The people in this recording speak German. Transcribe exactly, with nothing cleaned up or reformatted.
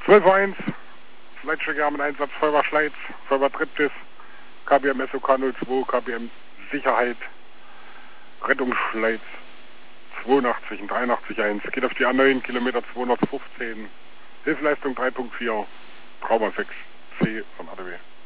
zwölf Uhr eins, Leitstrecke mit Einsatz Feuerwehr Schleiz, Feuerwehr Triptis, K B M S O K null zwei, K B M Sicherheit, Rettungsschleiz zweiundachtzig und dreiundachtzig eins, geht auf die A neun, Kilometer zweihundertfünfzehn, Hilfsleistung drei Punkt vier, Trauma sechs C von A D W.